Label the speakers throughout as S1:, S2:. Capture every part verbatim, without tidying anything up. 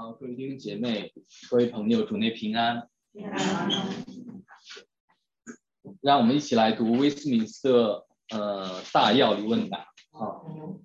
S1: 好，各位弟兄姐妹，各位朋友，主内平安。让我们一起来读威斯敏斯特呃大要理问答。啊，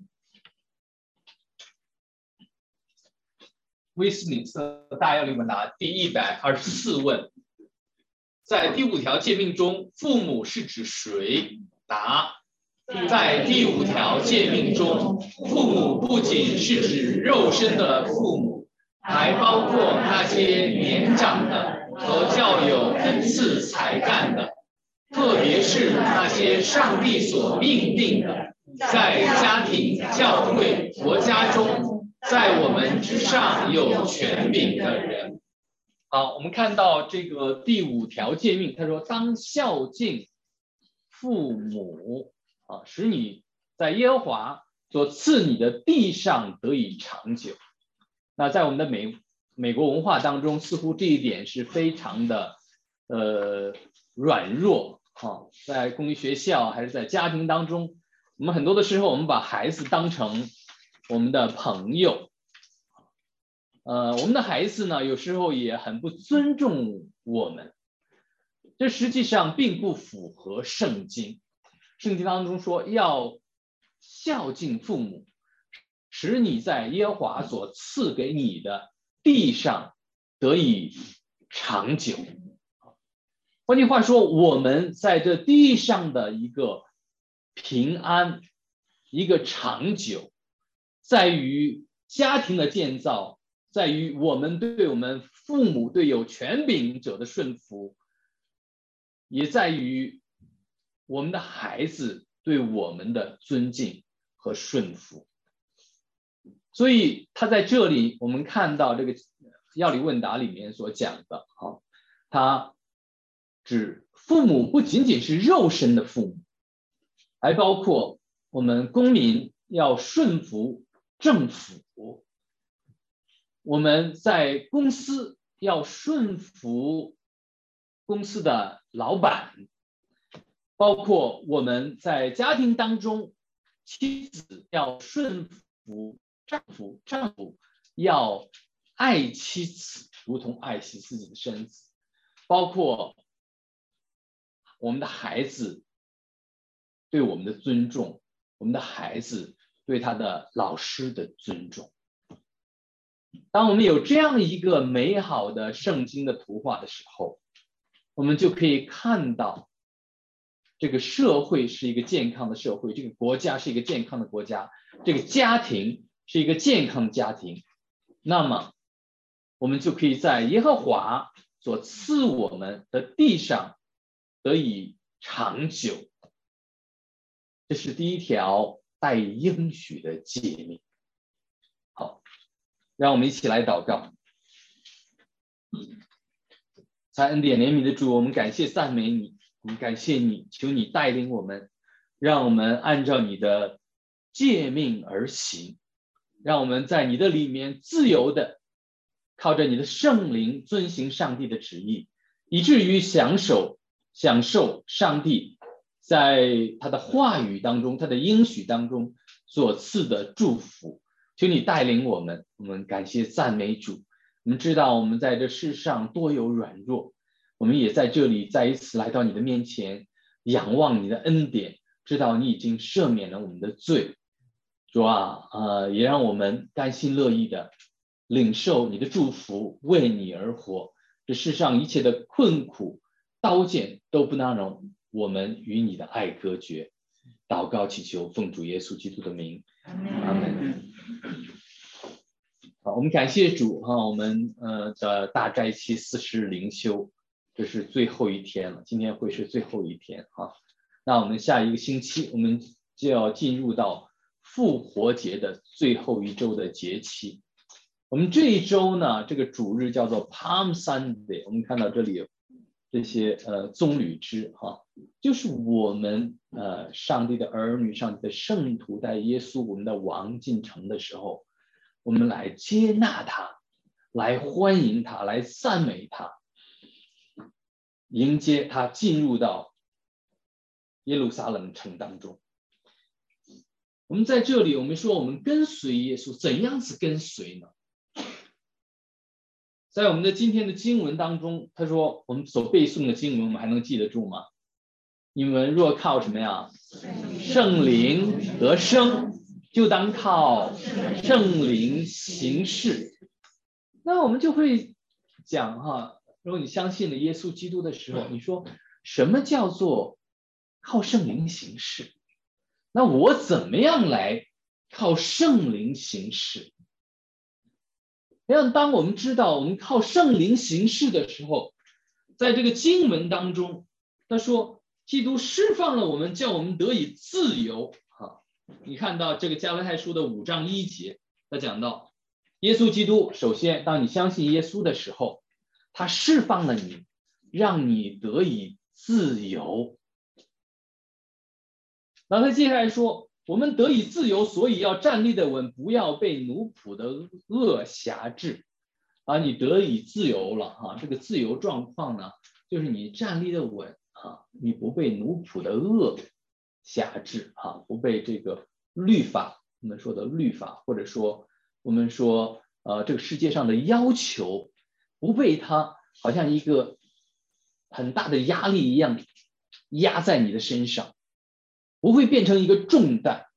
S1: 威斯敏斯特大要理问答第一百二十四问，在第五条诫命中，父母是指谁？答：在第五条诫命中，父母不仅是指肉身的父母，还包括那些年长的和较有恩赐才干的，特别是那些上帝所命定的，在家庭、教会、国家中，在我们之上有权柄的人。好，我们看到这个第五条诫命，他说当孝敬父母啊，使你在耶和华所赐你的地上得以长久。那在我们的美美国文化当中，似乎这一点是非常的呃软弱啊，在公立学校还是在家庭当中，我们很多的时候我们把孩子当成我们的朋友。呃，我们的孩子呢，有时候也很不尊重我们，这实际上并不符合圣经。圣经当中说要孝敬父母，使你在耶和华所赐给你的地上得以长久。换句话说，我们在这地上的一个平安，一个长久，在于家庭的建造，在于我们对我们父母对有权柄者的顺服，也在于我们的孩子对我们的尊敬和顺服。所以他在这里我们看到这个要理问答里面所讲的，他指父母不仅仅是肉身的父母，还包括我们公民要顺服政府，我们在公司要顺服公司的老板，包括我们在家庭当中，妻子要顺服丈夫，丈夫要爱妻子如同爱惜自己的身子，包括我们的孩子对我们的尊重，我们的孩子对他的老师的尊重。当我们有这样一个美好的圣经的图画的时候，我们就可以看到这个社会是一个健康的社会，这个国家是一个健康的国家，这个家庭是一个健康的家庭。那么我们就可以在耶和华所赐我们的地上得以长久。这是第一条带应许的诫命。好，让我们一起来祷告。在恩典怜悯的主，我们感谢赞美你，我们感谢你，求你带领我们，让我们按照你的诫命而行，让我们在你的里面自由的靠着你的圣灵遵行上帝的旨意，以至于享受享受上帝在他的话语当中，他的应许当中所赐的祝福。求你带领我们，我们感谢赞美主。我们知道我们在这世上多有软弱，我们也在这里再一次来到你的面前，仰望你的恩典，知道你已经赦免了我们的罪。主啊，呃，也让我们甘心乐意的领受你的祝福，为你而活。这世上一切的困苦刀剑都不能让我们与你的爱隔绝。祷告祈求奉主耶稣基督的名，阿们。好，我们感谢主哈，我们呃的大斋期四十灵修，这是最后一天了，今天会是最后一天哈。那我们下一个星期我们就要进入到复活节的最后一周的节期。我们这一周呢，这个主日叫做 Palm Sunday， 我们看到这里有这些呃棕榈枝哈，就是我们呃上帝的儿女，上帝的圣徒在耶稣我们的王进城的时候，我们来接纳他，来欢迎他，来赞美他，迎接他进入到耶路撒冷城当中。我们在这里我们说我们跟随耶稣，怎样子跟随呢？ 在我们的今天的经文当中，他说我们所背诵的经文，我们还能记得住吗？你们若靠什么呀？圣灵得生，就当靠圣灵行事。那我们就会讲哈，如果你相信了耶稣基督的时候，你说什么叫做靠圣灵行事？那我怎么样来靠圣灵行事？让当我们知道我们靠圣灵行事的时候，在这个经文当中，他说基督释放了我们，叫我们得以自由。啊，你看到这个加拉太书的五章一节，他讲到耶稣基督，首先当你相信耶稣的时候，他释放了你，让你得以自由。然后他接下来说，我们得以自由，所以要站立的稳，不要被奴仆的恶辖制。啊，你得以自由了啊，这个自由状况呢，就是你站立的稳啊，你不被奴仆的恶辖制啊，不被这个律法，我们说的律法，或者说我们说呃这个世界上的要求，不被它好像一个很大的压力一样压在你的身上。不会变成一个重担。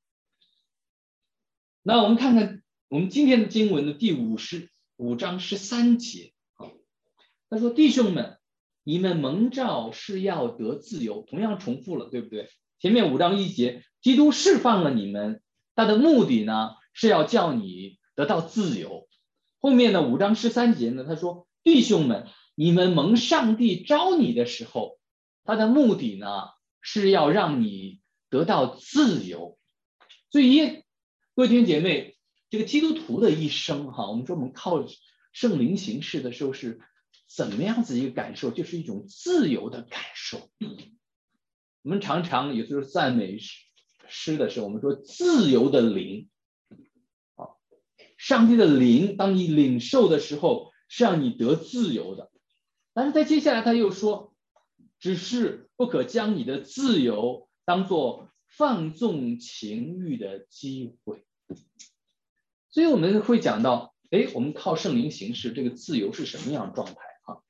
S1: 那我们看看我们今天的经文的第五十五章十三节，他说：“弟兄们，你们蒙召是要得自由。”同样重复了，对不对？前面五章一节，基督释放了你们，他的目的呢是要叫你得到自由。后面的五章十三节呢，他说：“弟兄们，你们蒙上帝召你的时候，他的目的呢是要让你得到自由。”所以各位弟兄姐妹，这个基督徒的一生哈，我们说我们靠圣灵行事的时候是怎么样子一个感受？就是一种自由的感受。我们常常有时候赞美诗的时候，我们说自由的灵，上帝的灵，当你领受的时候是让你得自由的。但是在接下来他又说，只是不可将你的自由当作放纵情欲的机会。所以我们会讲到，哎，我们靠圣灵行事，这个自由是什么样的状态啊？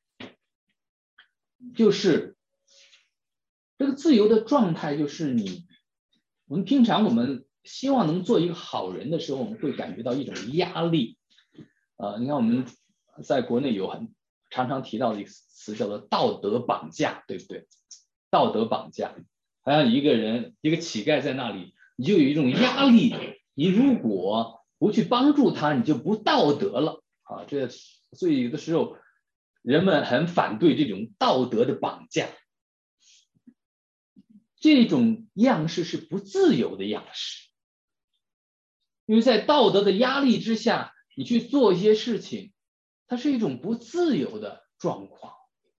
S1: 就是这个自由的状态，就是你，我们平常我们希望能做一个好人的时候，我们会感觉到一种压力。呃，你看我们在国内有很常常提到的一个词叫做道德绑架，对不对？道德绑架。好像一个人一个乞丐在那里，你就有一种压力，你如果不去帮助他，你就不道德了啊！这所以有的时候人们很反对这种道德的绑架，这种样式是不自由的样式，因为在道德的压力之下，你去做一些事情，它是一种不自由的状况。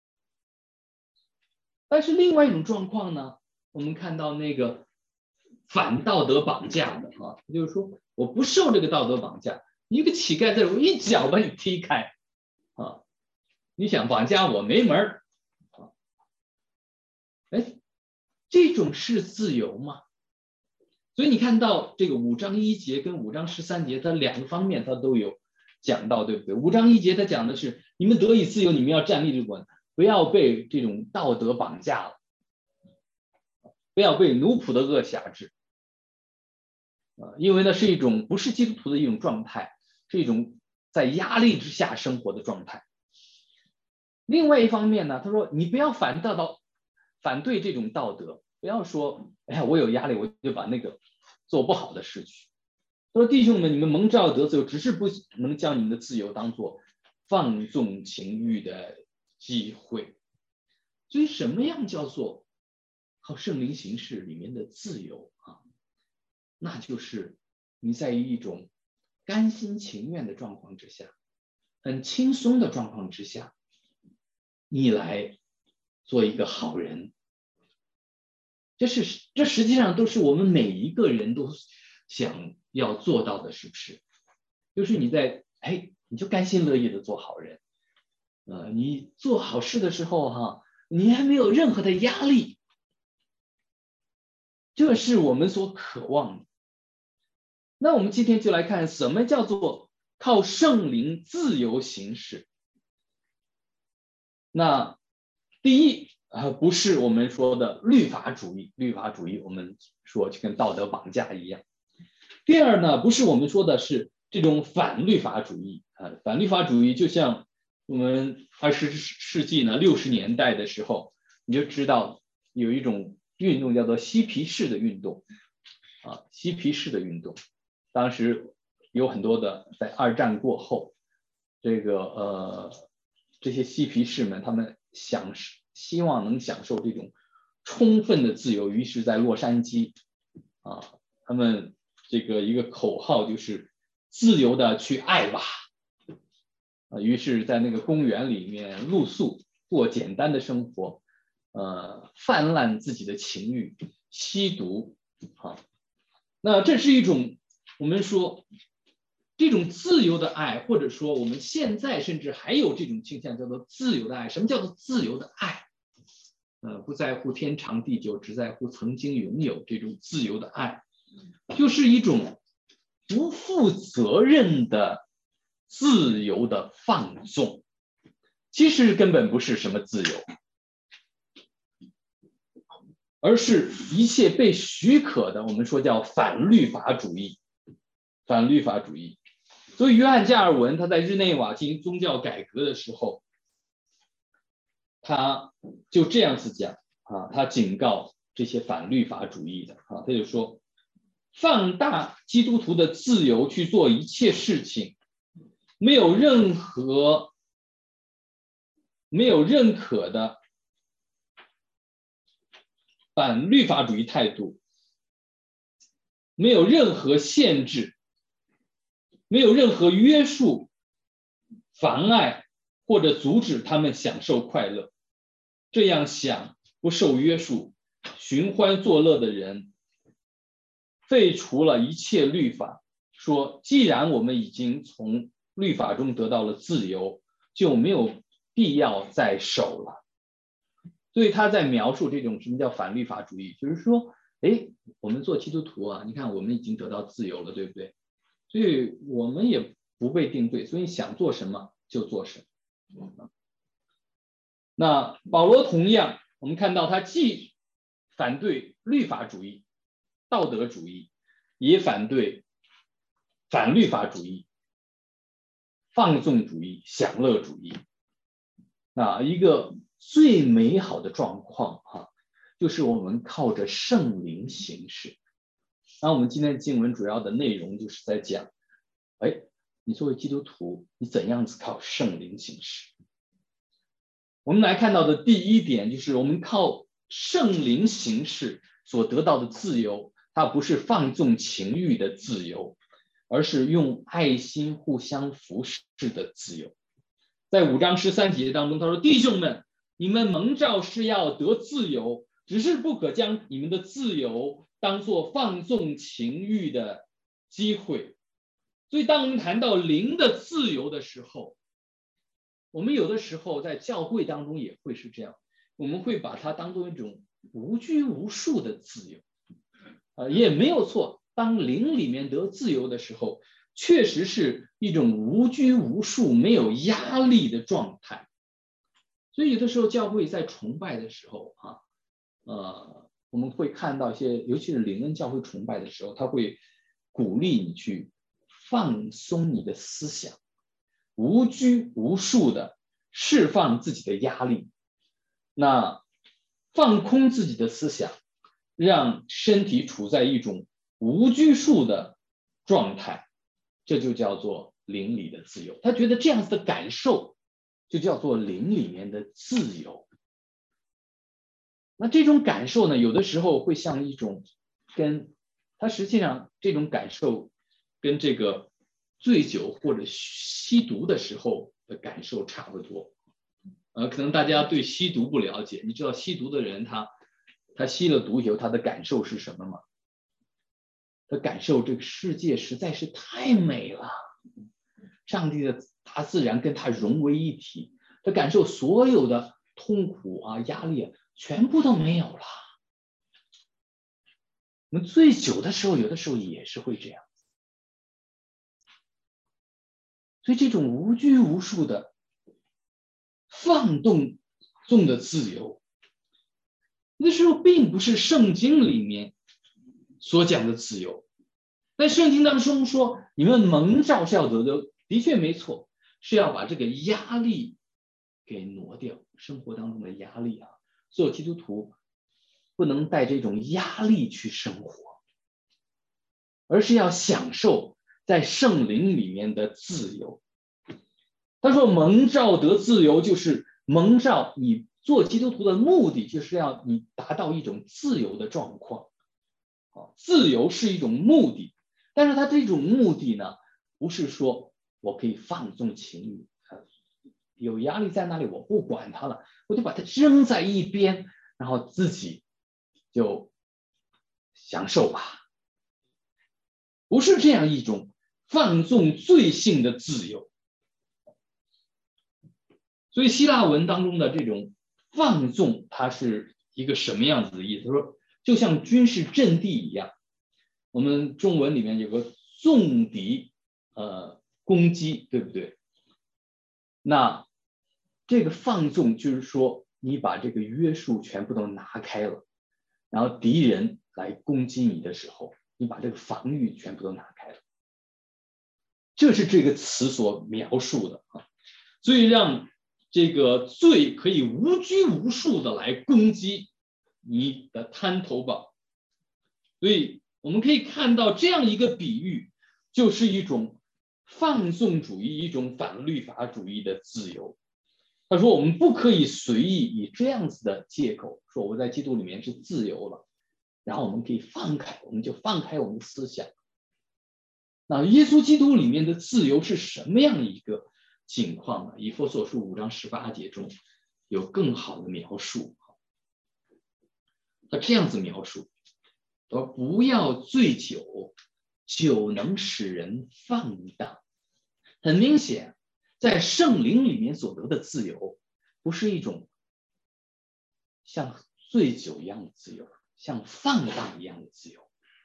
S1: 但是另外一种状况呢，我们看到那个反道德绑架的啊，就是说我不受这个道德绑架，一个乞丐在这，我一脚把你踢开啊，你想绑架我没门儿啊！哎，这种是自由吗？所以你看到这个五章一节跟五章十三节，它两个方面它都有讲到，对不对？五章一节它讲的是你们得以自由，你们要站立稳，不要被这种道德绑架了。不要被奴仆的恶辖制，因为那是一种不是基督徒的一种状态，是一种在压力之下生活的状态。另外一方面呢，他说你不要反道道反对这种道德，不要说哎呀我有压力我就把那个做不好的事去。他说弟兄们，你们蒙召得自由，只是不能将你们的自由当作放纵情欲的机会。所以什么样叫做靠圣灵行事里面的自由啊？那就是你在一种甘心情愿的状况之下，很轻松的状况之下，你来做一个好人。这是这实际上都是我们每一个人都想要做到的，是不是？就是你在哎，你就甘心乐意的做好人，呃，你做好事的时候哈，你还没有任何的压力。这是我们所渴望的。那我们今天就来看什么叫做靠圣灵自由行事。
S2: 那第一啊，不是我们说的律法主义，律法主义我们说就跟道德绑架一样。第二呢，不是我们说的是这种反律法主义啊，反律法主义就像我们二十世纪呢六十年代的时候，你就知道有一种运动叫做嬉皮士的运动啊，嬉皮士的运动，当时有很多的在二战过后，这个呃这些嬉皮士们他们想希望能享受这种充分的自由，于是在洛杉矶啊，他们这个一个口号就是自由的去爱吧，啊，于是在那个公园里面露宿，过简单的生活，呃，泛滥自己的情欲，吸毒啊，那这是一种我们说这种自由的爱，或者说我们现在甚至还有这种倾向叫做自由的爱。什么叫做自由的爱？呃，不在乎天长地久，只在乎曾经拥有。这种自由的爱，就是一种不负责任的自由的放纵，其实根本不是什么自由，而是一切被许可的，我们说叫反律法主义。反律法主义。所以约翰加尔文他在日内瓦进行宗教改革的时候，他就这样子讲啊，他警告这些反律法主义的啊，他就说，放大基督徒的自由去做一切事情，没有任何没有认可的反律法主义态度，没有任何限制，没有任何约束，妨碍或者阻止他们享受快乐。这样想不受约束、寻欢作乐的人，废除了一切律法，说既然我们已经从律法中得到了自由，就没有必要再守了。所以他在描述这种什么叫反律法主义，就是说，哎，我们做基督徒啊，你看我们已经得到自由了，对不对？所以我们也不被定罪，所以想做什么就做什么。那保罗同样，我们看到他既反对律法主义、道德主义，也反对反律法主义、放纵主义、享乐主义。那一个最美好的状况哈、啊，就是我们靠着圣灵行事。那我们今天的经文主要的内容就是在讲，哎，你作为基督徒，你怎样子靠圣灵行事？我们来看到的第一点就是我们靠圣灵行事所得到的自由，它不是放纵情欲的自由，而是用爱心互相服侍的自由。在五章十三节当中，他说：弟兄们，你们蒙召是要得自由，只是不可将你们的自由当作放纵情欲的机会。所以当我们谈到灵的自由的时候，我们有的时候在教会当中也会是这样，我们会把它当作一种无拘无束的自由，呃，也没有错。当灵里面得自由的时候，确实是一种无拘无束、没有压力的状态。所以有的时候教会在崇拜的时候啊，呃，我们会看到一些，尤其是灵恩教会崇拜的时候，他会鼓励你去放松你的思想，无拘无束的释放自己的压力，那放空自己的思想，让身体处在一种无拘束的状态，这就叫做灵里的自由。他觉得这样子的感受就叫做灵里面的自由。那这种感受呢，有的时候会像一种跟他实际上这种感受跟这个醉酒或者吸毒的时候的感受差不多。呃，可能大家对吸毒不了解，你知道吸毒的人他他吸了毒以后他的感受是什么吗？他感受这个世界实在是太美了，上帝的大自然跟他融为一体，他感受所有的痛苦啊、压力啊全部都没有了。我们醉酒的时候有的时候也是会这样，所以这种无拘无束的放纵纵的自由，那时候并不是圣经里面所讲的自由。但圣经当中说，你们蒙召是要得的，的确没错，是要把这个压力给挪掉，生活当中的压力啊，所有基督徒不能带这种压力去生活，而是要享受在圣灵里面的自由。他说蒙召得自由，就是蒙召你做基督徒的目的，就是要你达到一种自由的状况。自由是一种目的，但是他这种目的呢，不是说我可以放纵情欲，有压力在那里我不管它了，我就把它扔在一边，然后自己就享受吧。不是这样一种放纵罪性的自由。所以希腊文当中的这种放纵，它是一个什么样子的意思？他说就像军事阵地一样，我们中文里面有个纵敌呃攻击，对不对？那这个放纵就是说你把这个约束全部都拿开了，然后敌人来攻击你的时候，你把这个防御全部都拿开了，这是这个词所描述的啊。所以让这个罪可以无拘无束的来攻击你的滩头堡。所以我们可以看到这样一个比喻，就是一种放纵主义，一种反律法主义的自由。他说我们不可以随意以这样子的借口说我在基督里面是自由了，然后我们可以放开，我们就放开我们的思想。那耶稣基督里面的自由是什么样一个情况呢？以弗所书五章十八节中有更好的描述。他这样子描述，说不要醉酒，酒能使人放荡。很明显，在圣灵里面所得的自由，不是一种像醉酒一样的自由，像放荡一样的自由。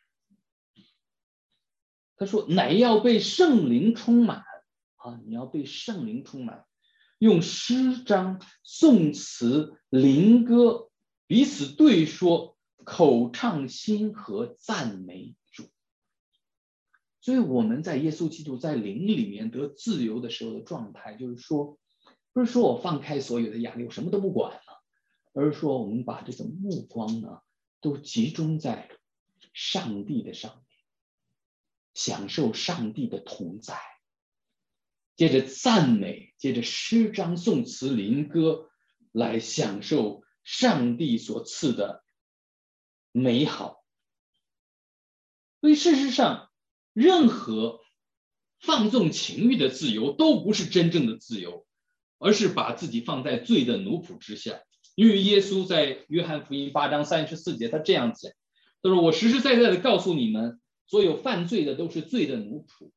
S2: 他说乃要被圣灵充满啊，你要被圣灵充满，用诗章、颂词、灵歌彼此对说，口唱心和赞美主。所以我们在耶稣基督在灵里面得自由的时候的状态，就是说不是说我放开所有的压力，我什么都不管了，而是说我们把这个目光呢都集中在上帝的上面，享受上帝的同在，接着赞美，接着诗章、颂词、灵歌来享受上帝所赐的美好。所以事实上任何放纵情欲的自由都不是真正的自由，而是把自己放在罪的奴仆之下。因为耶稣在约翰福音八章三十四节他这样讲，他说我实实在在的告诉你们，所有犯罪的都是罪的奴仆。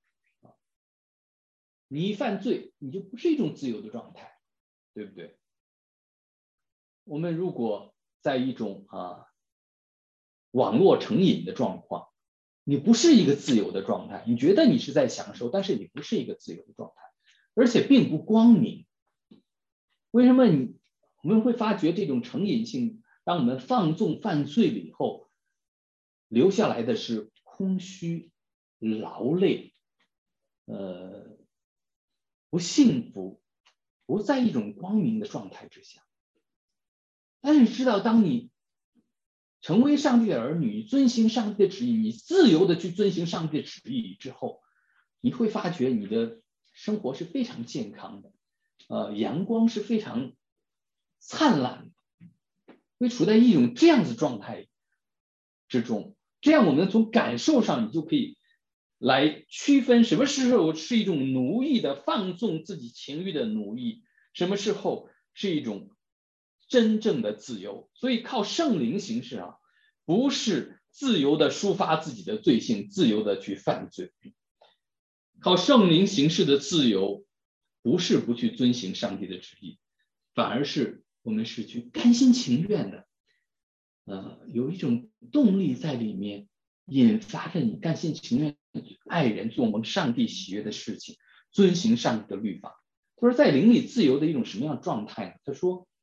S2: 你一犯罪，你就不是一种自由的状态，对不对？我们如果在一种啊网络成瘾的状况，你不是一个自由的状态，你觉得你是在享受，但是你不是一个自由的状态，而且并不光明。为什么你我们会发觉这种成瘾性，当我们放纵犯罪了以后，留下来的是空虚、劳累，呃，不幸福，不在一种光明的状态之下。但是你知道，当你成为上帝的儿女，遵行上帝的旨意，你自由的去遵行上帝的旨意之后，你会发觉你的生活是非常健康的，呃，阳光是非常灿烂的，会处在一种这样子状态之中。这样我们从感受上，你就可以来区分什么时候是一种奴役的放纵自己情欲的奴役，什么时候是一种真正的自由。所以靠圣灵行事啊，不是自由的抒发自己的罪性，自由的去犯罪。靠圣灵行事的自由，不是不去遵行上帝的旨意，反而是我们是去甘心情愿的，呃，有一种动力在里面，引发着你甘心情愿爱人，做我们上帝喜悦的事情，遵行上帝的律法。他说在灵里自由的一种什么样的状态呢？他说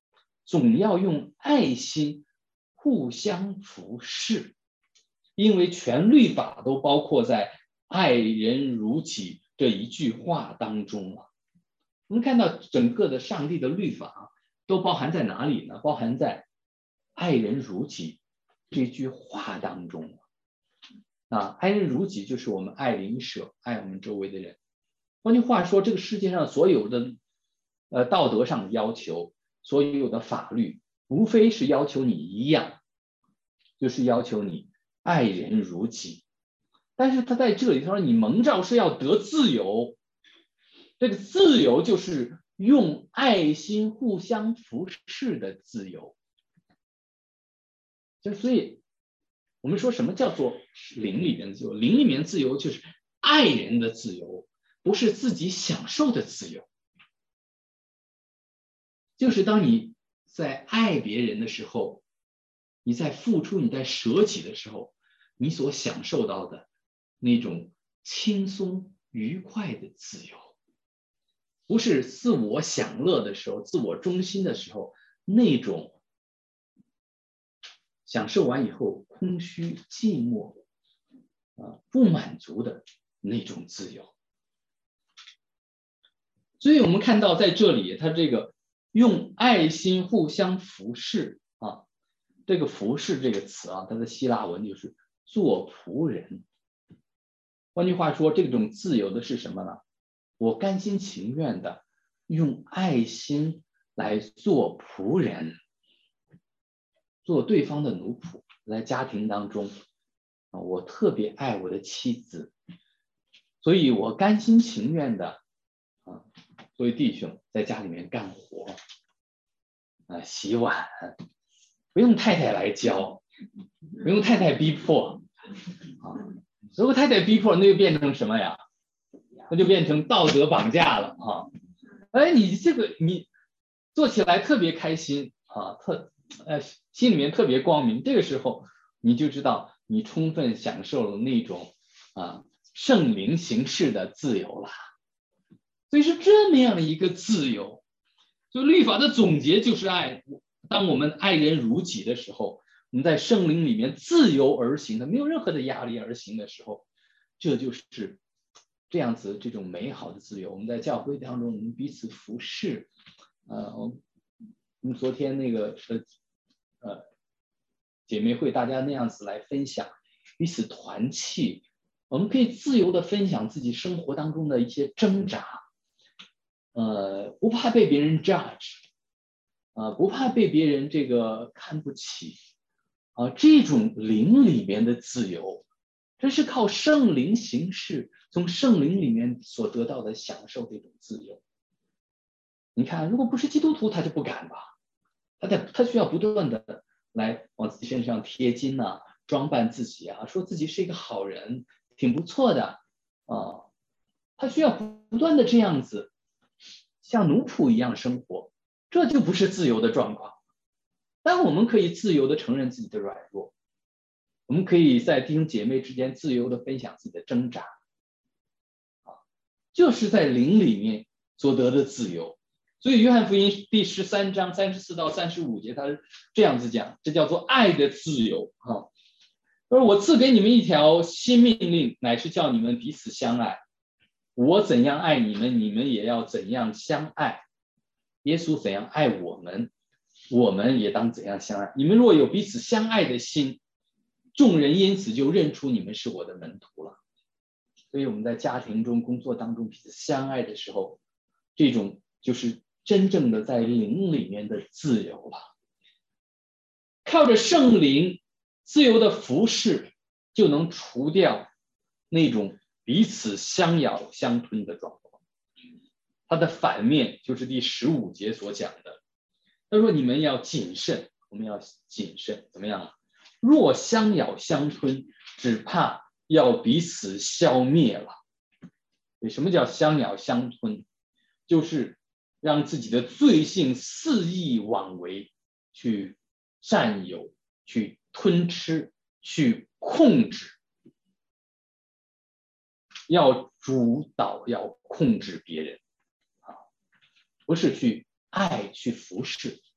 S2: 总要用爱心互相服侍，因为全律法都包括在爱人如己这一句话当中了。我们看到整个的上帝的律法都包含在哪里呢？包含在爱人如己这句话当中了。啊，爱人如己就是我们爱邻舍，爱我们周围的人。换句话说，这个世界上所有的呃道德上的要求，所有的法律，无非是要求你一样，就是要求你爱人如己。但是他在这里他说，你蒙召是要得自由，这个自由就是用爱心互相服侍的自由。就所以我们说什么叫做灵里面的自由？灵里面自由就是爱人的自由，不是自己享受的自由。就是当你在爱别人的时候，你在付出，你在舍己的时候，你所享受到的那种轻松愉快的自由，不是自我享乐的时候，自我中心的时候，那种享受完以后空虚寂寞啊不满足的那种自由。所以我们看到在这里他这个用爱心互相服侍啊，这个服侍这个词啊，它的希腊文就是做仆人。换句话说，这种自由的是什么呢？我甘心情愿的用爱心来做仆人，做对方的奴仆。在家庭当中，我特别爱我的妻子，所以我甘心情愿的啊，作为弟兄在家里面干活，啊，洗碗，不用太太来教，不用太太逼迫，啊，如果太太逼迫，那就变成什么呀？那就变成道德绑架了啊！哎，你这个你做起来特别开心啊，特呃心里面特别光明，这个时候你就知道你充分享受了那种啊圣灵形式的自由了。所以是这么样的一个自由。所以律法的总结就是爱。当我们爱人如己的时候，我们在圣灵里面自由而行的，没有任何的压力而行的时候，这就是这样子这种美好的自由。我们在教会当中，我们彼此服侍，呃，我们昨天那个呃呃姐妹会，大家那样子来分享，彼此团契，我们可以自由的分享自己生活当中的一些挣扎，呃，不怕被别人 judge， 啊、呃，不怕被别人这个看不起，啊、呃，这种灵里面的自由。这是靠圣灵行事，从圣灵里面所得到的享受这种自由。你看，如果不是基督徒，他就不敢吧？他得他需要不断的来往自己身上贴金啊，装扮自己啊，说自己是一个好人，挺不错的啊。他需要不断的这样子，像奴仆一样生活，这就不是自由的状况。但我们可以自由的承认自己的软弱。我们可以在弟兄姐妹之间自由的分享自己的挣扎，啊，就是在灵里面所得的自由。所以约翰福音第十三章三十四到三十五节，他是这样子讲，这叫做爱的自由啊。而我赐给你们一条新命令，乃是叫你们彼此相爱。我怎样爱你们，你们也要怎样相爱。耶稣怎样爱我们，我们也当怎样相爱。你们若有彼此相爱的心，众人因此就认出你们是我的门徒了。所以我们在家庭中、工作当中彼此相爱的时候，这种就是真正的在灵里面的自由了。靠着圣灵自由的服侍，就能除掉那种彼此相咬相吞的状况。它的反面就是第十五节所讲的，他说你们要谨慎，我们要谨慎，怎么样？若相咬相吞，只怕要彼此消灭了。什么叫相咬相吞？就是让自己的罪性肆意妄为，去占有，去吞吃，去控制，要主导，要控制别人啊，不是去爱，去服侍。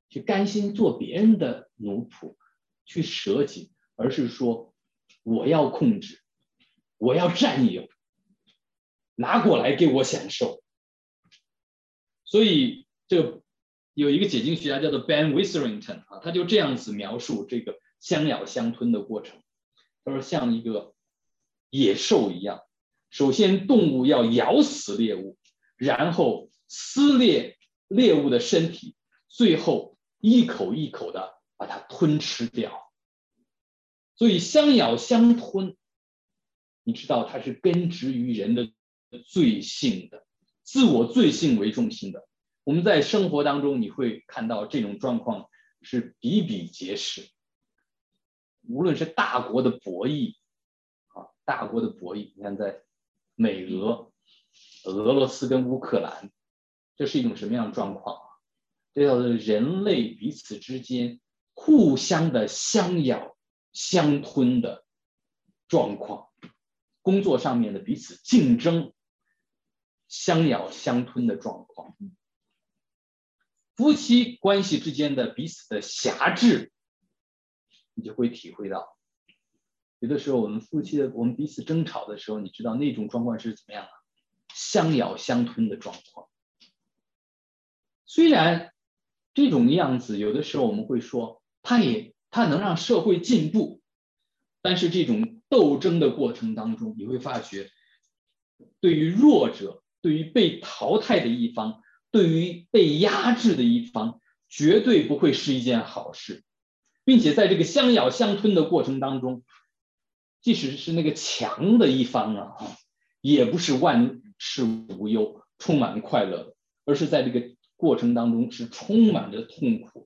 S2: 去甘心做别人的奴仆，去舍己，而是说我要控制，我要占有，拿过来给我享受。所以这个有一个解经学家叫做 Ben Witherington 啊，他就这样子描述这个相咬相吞的过程。他说像一个野兽一样，首先动物要咬死猎物，然后撕裂猎物的身体，最后一口一口的把它吞吃掉。所以相咬相吞，你知道它是根植于人的罪性的，自我罪性为中心的。我们在生活当中你会看到这种状况是比比皆是，无论是大国的博弈啊，大国的博弈，你看在美俄、俄罗斯跟乌克兰，这是一种什么样的状况啊？这叫做人类彼此之间互相的相咬相吞的状况，工作上面的彼此竞争、相咬相吞的状况，夫妻关系之间的彼此的辖制，你就会体会到，有的时候我们夫妻的我们彼此争吵的时候，你知道那种状况是怎么样啊？相咬相吞的状况。虽然这种样子有的时候我们会说它也它能让社会进步，但是这种斗争的过程当中，你会发觉对于弱者，对于被淘汰的一方，对于被压制的一方，绝对不会是一件好事，并且在这个相咬相吞的过程当中，即使是那个强的一方啊，也不是万事无忧，充满快乐，而是在这个过程当中是充满着痛苦。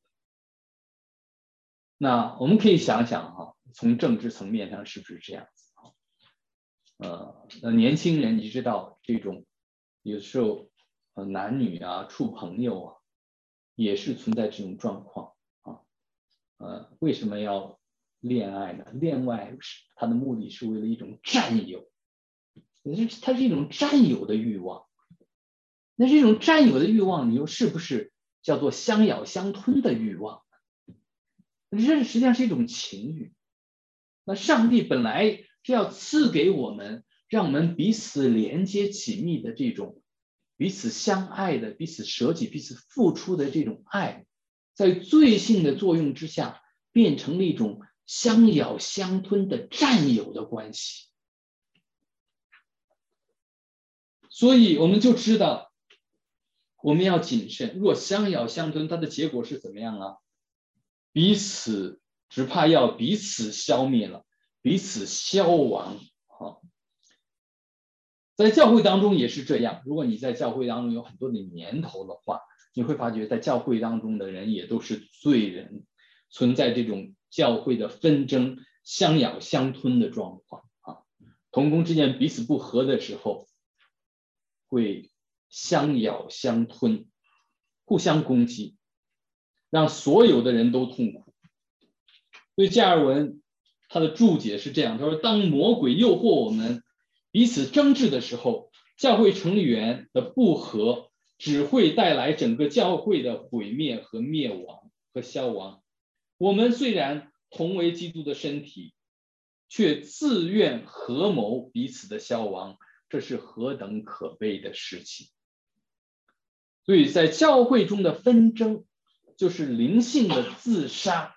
S2: 那我们可以想想哈，从政治层面上是不是这样子啊？呃，那年轻人你知道这种有时候呃男女啊处朋友啊，也是存在这种状况啊。呃，为什么要恋爱呢？恋爱是它的目的是为了一种占有，它是一种占有的欲望。那这种占有的欲望，你又是不是叫做相咬相吞的欲望？这实际上是一种情欲。那上帝本来是要赐给我们，让我们彼此连接紧密的这种彼此相爱的、彼此舍己、彼此付出的这种爱，在罪性的作用之下，变成了一种相咬相吞的占有的关系。所以我们就知道我们要谨慎，若相咬相吞，它的结果是怎么样啊？彼此只怕要彼此消灭了，彼此消亡啊！在教会当中也是这样，如果你在教会当中有很多的年头的话，你会发觉在教会当中的人也都是罪人，存在这种教会的纷争、相咬相吞的状况啊。同工之间彼此不和的时候，会相咬相吞，互相攻击，让所有的人都痛苦。所以加尔文他的注解是这样，他说当魔鬼诱惑我们彼此争执的时候，教会成员的不和只会带来整个教会的毁灭和灭亡和消亡。我们虽然同为基督的身体，却自愿合谋彼此的消亡，这是何等可悲的事情。所以在教会中的纷争就是灵性的自杀，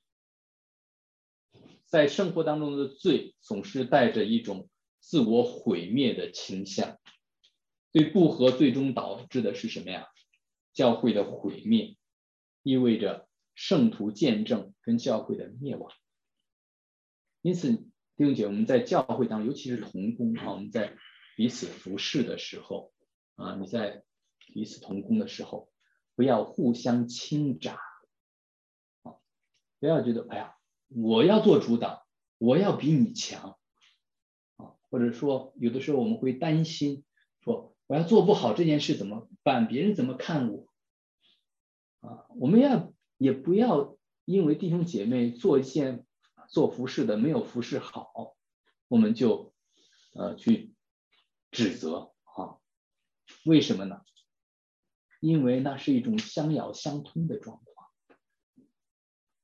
S2: 在生活当中的罪总是带着一种自我毁灭的倾向，对不和最终导致的是什么呀？教会的毁灭，意味着圣徒见证跟教会的灭亡。因此弟兄姐妹，我们在教会当中，尤其是同工啊，我们在彼此服侍的时候啊，你在彼此同工的时候，不要互相倾轧啊，不要觉得哎呀我要做主导，我要比你强啊，或者说有的时候我们会担心说我要做不好这件事怎么办，别人怎么看我啊？我们要也不要因为弟兄姐妹做一件做服侍的没有服侍好，我们就呃去指责啊？为什么呢？因为那是一种相咬相吞的状况。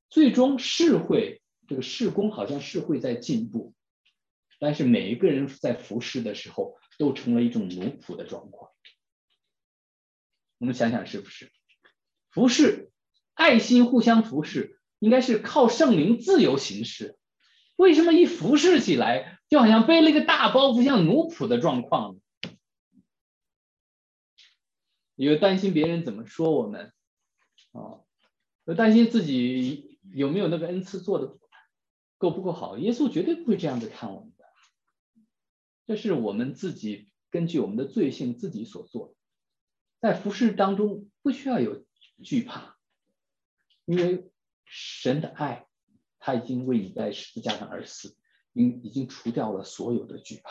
S2: 最终是会这个事工好像是会在进步，但是每一个人在服侍的时候都成了一种奴仆的状况。我们想想是不是？服侍，爱心互相服侍，应该是靠圣灵自由行事。为什么一服侍起来，就好像背了一个大包袱，像奴仆的状况呢？有担心别人怎么说我们啊，有担心自己有没有那个恩赐做的够不够好。耶稣绝对不会这样子看我们的，这是我们自己根据我们的罪性自己所做的。在服侍当中不需要有惧怕，因为神的爱他已经为你在十字架上而死，已经除掉了所有的惧怕。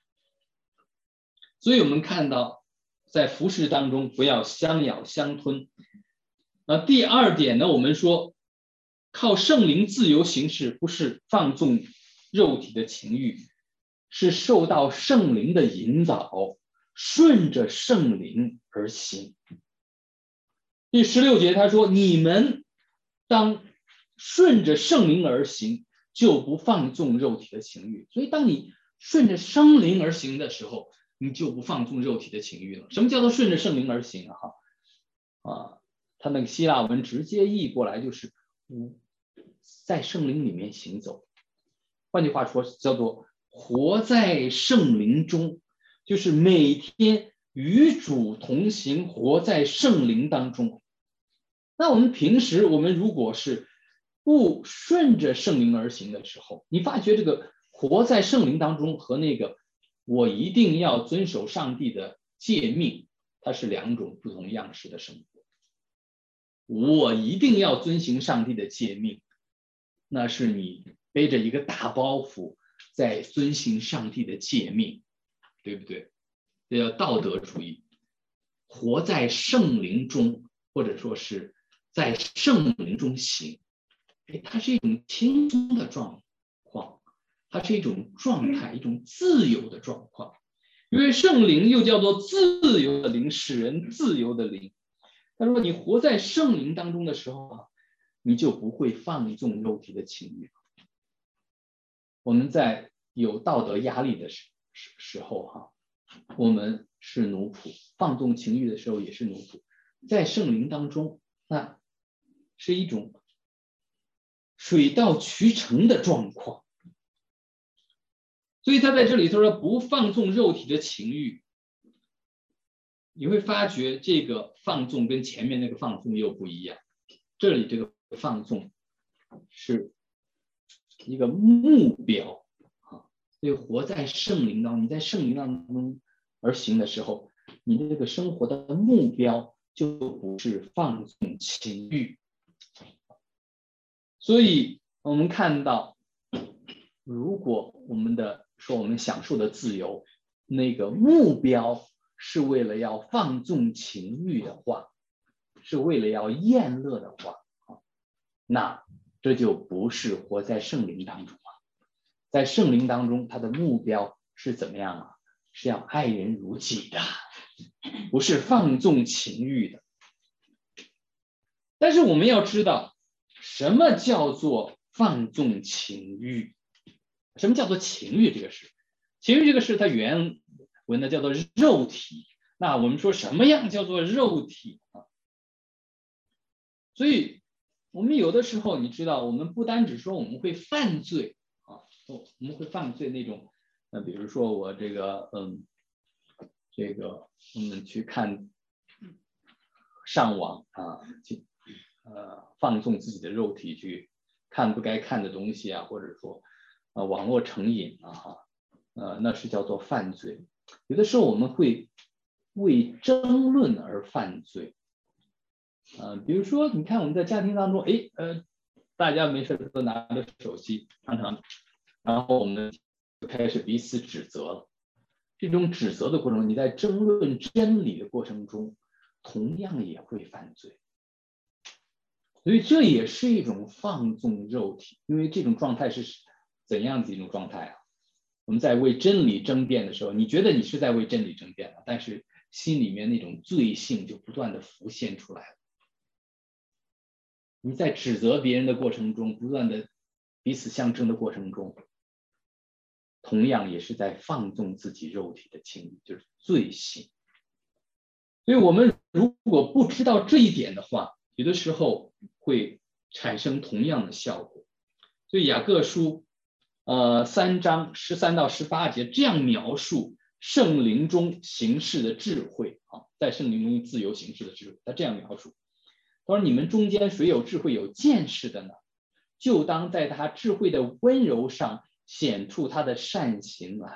S2: 所以我们看到在服侍当中不要相咬相吞。那第二点呢，我们说靠圣灵自由行事，不是放纵肉体的情欲，是受到圣灵的引导，顺着圣灵而行。第十六节他说，你们当顺着圣灵而行，就不放纵肉体的情欲。所以当你顺着圣灵而行的时候，你就不放纵肉体的情欲了。什么叫做顺着圣灵而行啊？啊，他那个希腊文直接译过来就是在圣灵里面行走。换句话说，叫做活在圣灵中，就是每天与主同行，活在圣灵当中。那我们平时我们如果是不顺着圣灵而行的时候，你发觉这个活在圣灵当中和那个我一定要遵守上帝的诫命，它是两种不同样式的生活。我一定要遵行上帝的诫命，那是你背着一个大包袱在遵行上帝的诫命，对不对？这叫道德主义。活在圣灵中，或者说是在圣灵中行，它是一种轻松的状况，它是一种状态，一种自由的状况。因为圣灵又叫做自由的灵，使人自由的灵。他说你活在圣灵当中的时候啊，你就不会放纵肉体的情欲。我们在有道德压力的时时候哈、啊，我们是奴仆，放纵情欲的时候也是奴仆。在圣灵当中，那是一种水到渠成的状况。所以他在这里他说不放纵肉体的情欲，你会发觉这个放纵跟前面那个放纵又不一样。这里这个放纵是一个目标啊，所以活在圣灵当中，你在圣灵当中而行的时候，你的这个生活的目标就不是放纵情欲。所以我们看到，如果我们的说我们享受的自由，那个目标是为了要放纵情欲的话，是为了要厌乐的话，那这就不是活在圣灵当中了。在圣灵当中，他的目标是怎么样啊？是要爱人如己的，不是放纵情欲的。但是我们要知道，什么叫做放纵情欲？什么叫做情欲这个事？情欲这个事，它原文的叫做肉体。那我们说什么样叫做肉体啊？所以我们有的时候，你知道，我们不单只说我们会犯罪啊，我们会犯罪那种，那比如说我这个，嗯，这个我们去看上网啊，去呃放纵自己的肉体去看不该看的东西啊，或者说呃网络成瘾啊，呃那是叫做犯罪。有的时候我们会为争论而犯罪。呃，比如说，你看我们在家庭当中，哎，呃，大家没事都拿着手机，常常，然后我们就开始彼此指责了。这种指责的过程中，你在争论真理的过程中，同样也会犯罪。所以这也是一种放纵肉体，因为这种状态是怎样子一种状态啊？我们在为真理争辩的时候，你觉得你是在为真理争辩了，但是心里面那种罪性就不断的浮现出来了。 你在指责别人的过程中，不断的彼此相争的过程中，同样也是在放纵自己肉体的情欲，就是罪行。所以我们如果不知道这一点的话，有的时候会产生同样的效果。所以雅各书呃三章十三到十八节这样描述圣灵中行事的智慧啊，在圣灵中自由行事的智慧，他这样描述，他说：你们中间谁有智慧有见识的呢？就当在他智慧的温柔上显出他的善行来。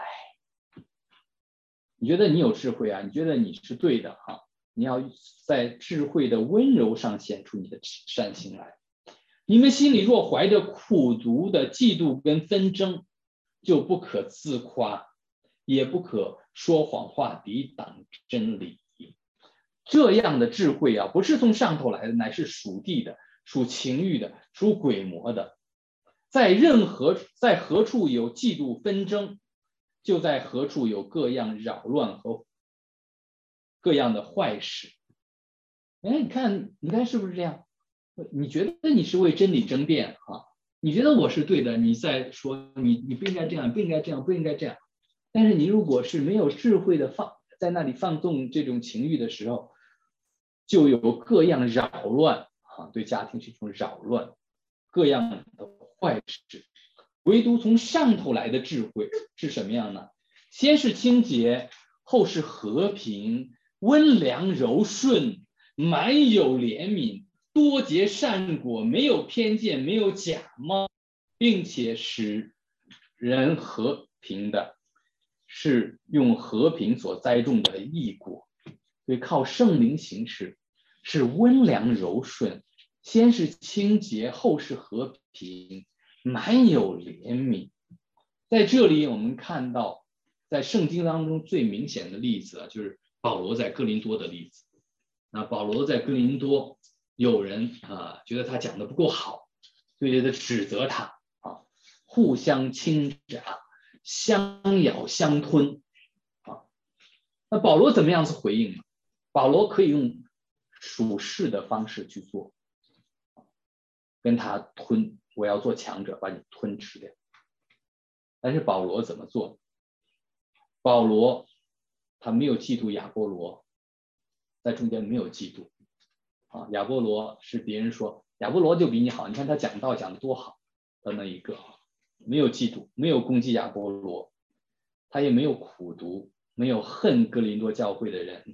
S2: 你觉得你有智慧啊？你觉得你是对的哈？你要在智慧的温柔上显出你的善行来。你们心里若怀着苦毒的嫉妒跟纷争，就不可自夸，也不可说谎话抵挡真理。这样的智慧啊，不是从上头来的，乃是属地的，属情欲的，属鬼魔的。在任何在何处有嫉妒纷争，就在何处有各样扰乱和各样的坏事。哎，你看，你看是不是这样？你觉得你是为真理争辩啊？你觉得我是对的，你在说你你不应该这样，不应该这样，不应该这样。但是你如果是没有智慧的放在那里放纵这种情欲的时候，就有各样扰乱啊，对家庭是一种扰乱，各样的坏事。唯独从上头来的智慧是什么样呢？先是清洁，后是和平，温良柔顺，满有怜悯，多结善果，没有偏见，没有假冒，并且使人和平的，是用和平所栽种的义果。所以靠圣灵行事，是温良柔顺，先是清洁，后是和平，满有怜悯。在这里我们看到，在圣经当中最明显的例子啊，就是保罗在哥林多的例子。那保罗在哥林多，有人啊觉得他讲的不够好，所以就指责他啊，互相倾轧，相咬相吞啊。那保罗怎么样子回应呢？保罗可以用属世的方式去做，跟他吞，我要做强者，把你吞吃掉。但是保罗怎么做？保罗他没有嫉妒亚波罗，在中间没有嫉妒啊。亚波罗是别人说亚波罗就比你好，你看他讲道讲的多好的那一个，没有嫉妒，没有攻击亚波罗，他也没有苦毒，没有恨哥林多教会的人。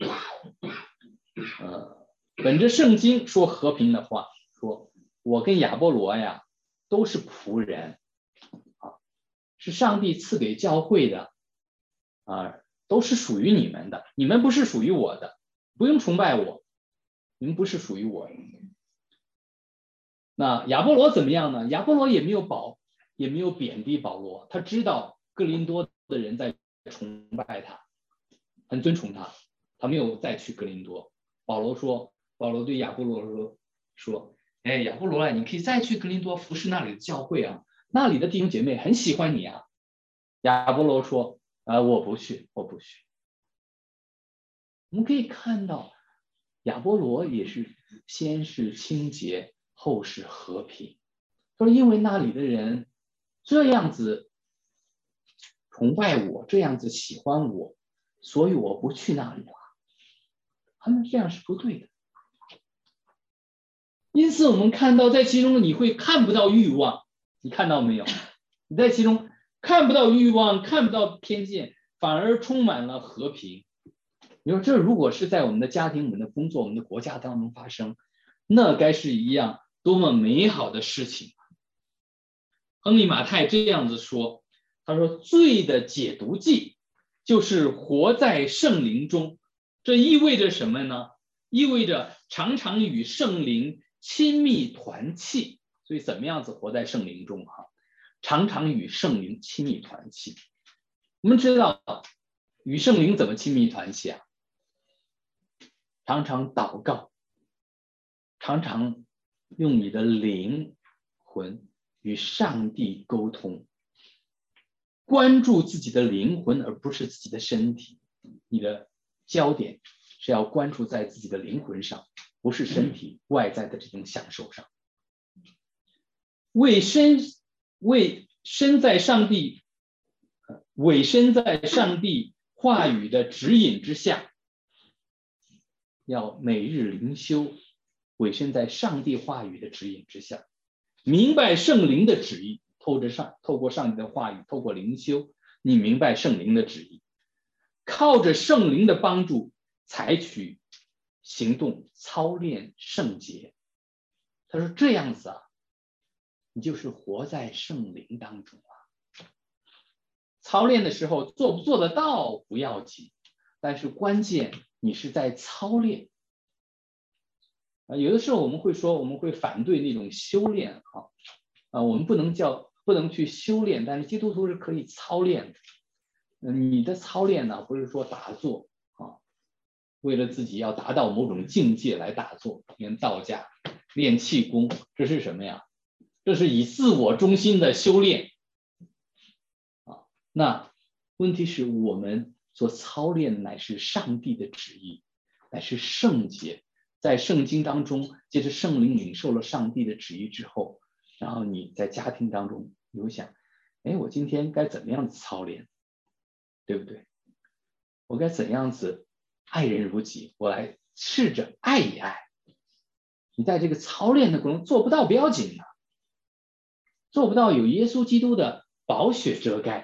S2: 呃，本着圣经说和平的话，说我跟亚波罗呀都是仆人啊，是上帝赐给教会的啊，都是属于你们的，你们不是属于我的，不用崇拜我，你们不是属于我的。那亚波罗怎么样呢？亚波罗也没有保，也没有贬低保罗，他知道哥林多的人在崇拜他，很尊崇他，他没有再去哥林多。保罗说，保罗对亚波罗说说，哎，亚波罗啊，你可以再去哥林多服侍那里的教会啊，那里的弟兄姐妹很喜欢你啊。亚波罗说，啊，我不去，我不去。我们可以看到，亚波罗也是先是清洁，后是和平。说因为那里的人这样子崇拜我，这样子喜欢我，所以我不去那里了。他们这样是不对的。因此我们看到在其中你会看不到欲望，你看到没有？你在其中看不到欲望，看不到偏见，反而充满了和平。你说这如果是在我们的家庭、我们的工作、我们的国家当中发生，那该是一样多么美好的事情。亨利马太这样子说，他说罪的解毒剂就是活在圣灵中。这意味着什么呢？意味着常常与圣灵亲密团契。所以怎么样子活在圣灵中哈？常常与圣灵亲密团契。我们知道与圣灵怎么亲密团契啊？常常祷告，常常用你的灵魂与上帝沟通，关注自己的灵魂而不是自己的身体。你的焦点是要关注在自己的灵魂上，不是身体外在的这种享受上。 为身为身在上帝委身在上帝话语的指引之下，要每日灵修，委身在上帝话语的指引之下，明白圣灵的旨意，透着上透过上帝的话语，透过灵修，你明白圣灵的旨意，靠着圣灵的帮助，采取行动，操练圣洁。他说这样子啊，你就是活在圣灵当中啊。操练的时候做不做得到不要紧，但是关键你是在操练。啊，有的时候我们会说，我们会反对那种修炼啊，啊，我们不能叫不能去修炼，但是基督徒是可以操练的。嗯，你的操练呢，不是说打坐啊，为了自己要达到某种境界来打坐，练道家、练气功，这是什么呀？这是以自我中心的修炼。啊，那问题是我们所操练的乃是上帝的旨意，乃是圣洁。在圣经当中，借着圣灵领受了上帝的旨意之后，然后你在家庭当中，你会想，哎，我今天该怎么样子操练，对不对？我该怎样子爱人如己，我来试着爱一爱。你在这个操练的过程中做不到不要紧的，做不到有耶稣基督的宝血遮盖的。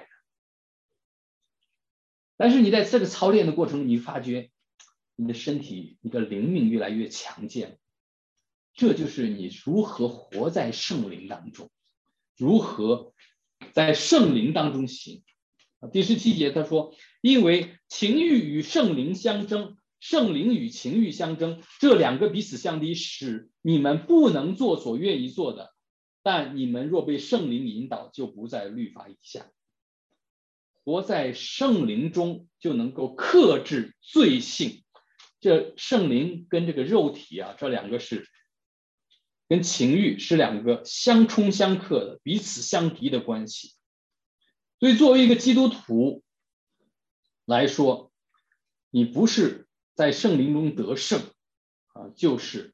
S2: 但是你在这个操练的过程中，你发觉你的身体、你的灵命越来越强健，这就是你如何活在圣灵当中，如何在圣灵当中行。第十七节他说，因为情欲与圣灵相争，圣灵与情欲相争，这两个彼此相敌，使你们不能做所愿意做的，但你们若被圣灵引导，就不在律法以下。活在圣灵中就能够克制罪性。这圣灵跟这个肉体啊，这两个是跟情欲是两个相冲相克的，彼此相敌的关系。所以作为一个基督徒来说，你不是在圣灵中得胜啊，就是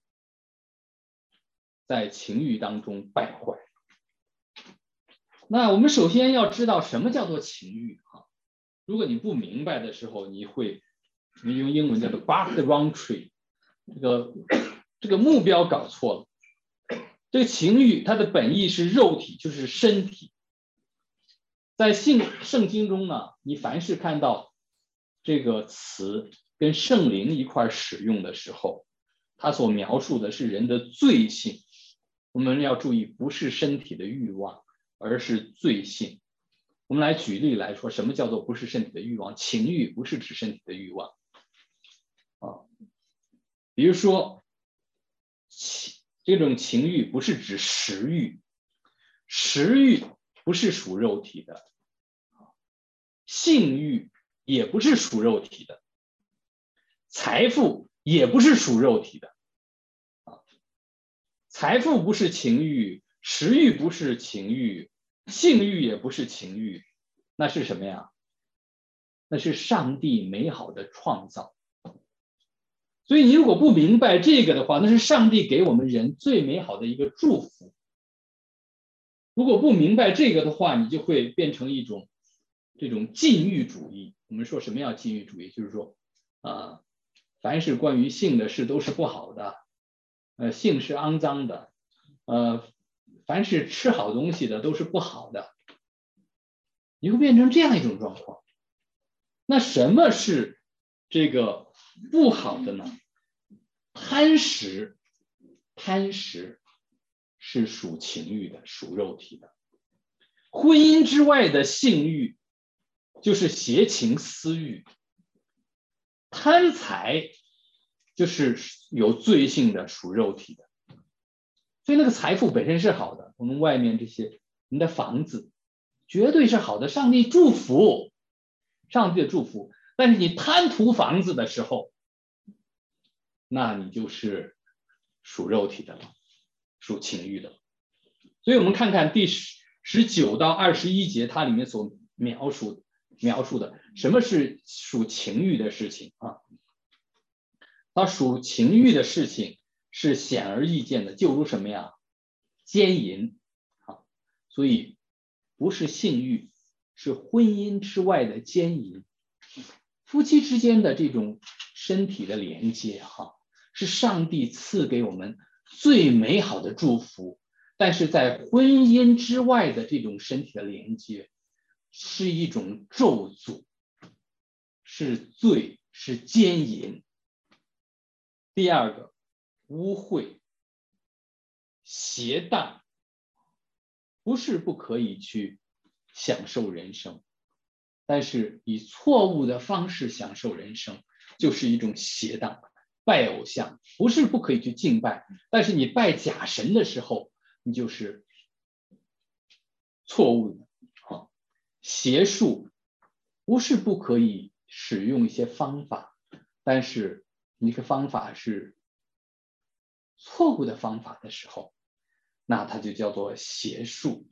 S2: 在情欲当中败坏。那我们首先要知道什么叫做情欲啊？如果你不明白的时候，你会我们用英文叫做 bark the wrong tree， 这个这个目标搞错了。这个情欲它的本意是肉体，就是身体。在信圣经中呢，你凡是看到这个词跟圣灵一块使用的时候，它所描述的是人的罪性。我们要注意，不是身体的欲望，而是罪性。我们来举例来说，什么叫做不是身体的欲望？情欲不是指身体的欲望啊，比如说这种情欲不是指食欲，食欲不是属肉体的，性欲也不是属肉体的，财富也不是属肉体的。财富不是情欲，食欲不是情欲，性欲也不是情欲，那是什么呀？那是上帝美好的创造。所以你如果不明白这个的话，那是上帝给我们人最美好的一个祝福。如果不明白这个的话，你就会变成一种这种禁欲主义。我们说什么叫禁欲主义？就是说啊，凡是关于性的事都是不好的，呃，性是肮脏的，呃，凡是吃好东西的都是不好的，你会变成这样一种状况。那什么是这个不好的呢？贪食，贪食是属情欲的，属肉体的。婚姻之外的性欲就是邪情私欲。贪财就是有罪性的，属肉体的。所以那个财富本身是好的，我们外面这些你的房子绝对是好的，上帝祝福，上帝的祝福。但是你贪图房子的时候，那你就是属肉体的了，属情欲的了。所以我们看看第十九到二十一节，它里面所描述描述的什么是属情欲的事情啊？它属情欲的事情是显而易见的，就如什么呀？奸淫所以不是性欲，是婚姻之外的奸淫。夫妻之间的这种身体的连接哈，是上帝赐给我们最美好的祝福，但是在婚姻之外的这种身体的连接是一种咒诅，是罪，是奸淫。第二个，污秽、邪荡，不是不可以去享受人生，但是以错误的方式享受人生就是一种邪荡。拜偶像不是不可以去敬拜，但是你拜假神的时候，你就是错误的。邪术不是不可以使用一些方法，但是你的方法是错误的方法的时候，那它就叫做邪术。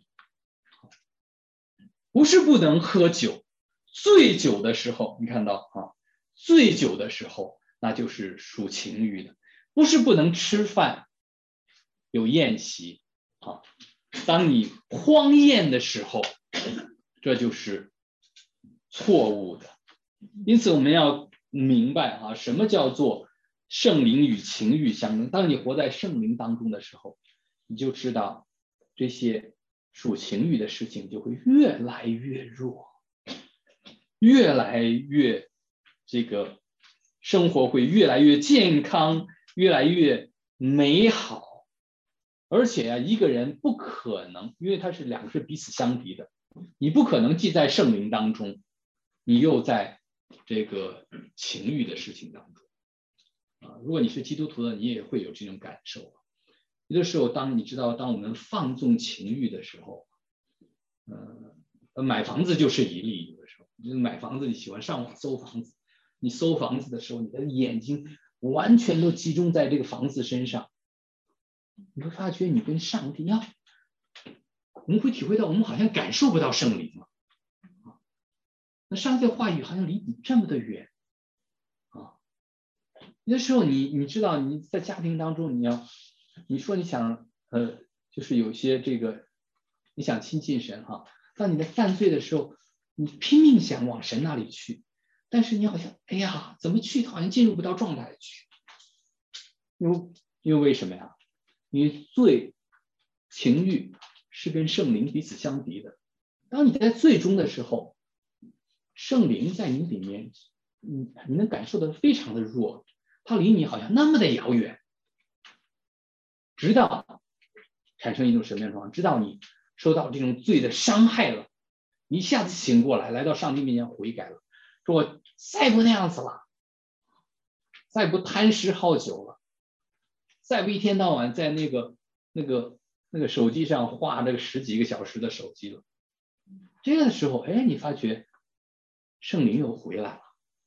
S2: 不是不能喝酒，醉酒的时候，你看到啊，醉酒的时候那就是属情欲的。不是不能吃饭，有宴席啊，当你荒宴的时候，这就是错误的。因此我们要明白啊，什么叫做圣灵与情欲相争。当你活在圣灵当中的时候，你就知道这些属情欲的事情就会越来越弱，越来越这个生活会越来越健康，越来越美好。而且啊，一个人不可能，因为他是两个是彼此相敌的，你不可能既在圣灵当中，你又在这个情欲的事情当中啊。如果你是基督徒的，你也会有这种感受。有的时候，当你知道，当我们放纵情欲的时候，呃，买房子就是一例。有的时候，你买房子，你喜欢上网搜房子，你搜房子的时候，你的眼睛完全都集中在这个房子身上，你会发觉你跟上帝要，我们会体会到，我们好像感受不到圣灵了。那上帝的话语好像离你这么的远啊！有的时候你，你你知道你在家庭当中，你要你说你想呃，就是有些这个你想亲近神哈，当你在犯罪的时候，你拼命想往神那里去，但是你好像哎呀，怎么去好像进入不到状态去。因为因为为什么呀？因为罪、情欲是跟圣灵彼此相敌的。当你在罪中的时候，圣灵在你里面，你你能感受到非常的弱，它离你好像那么的遥远，直到产生一种什么样的状况？直到你受到这种罪的伤害了，你一下子醒过来，来到上帝面前悔改了，说我再不那样子了，再不贪食好酒了，再不一天到晚在那个那个那个手机上画这个十几个小时的手机了。这个时候，哎，你发觉圣灵又回来了。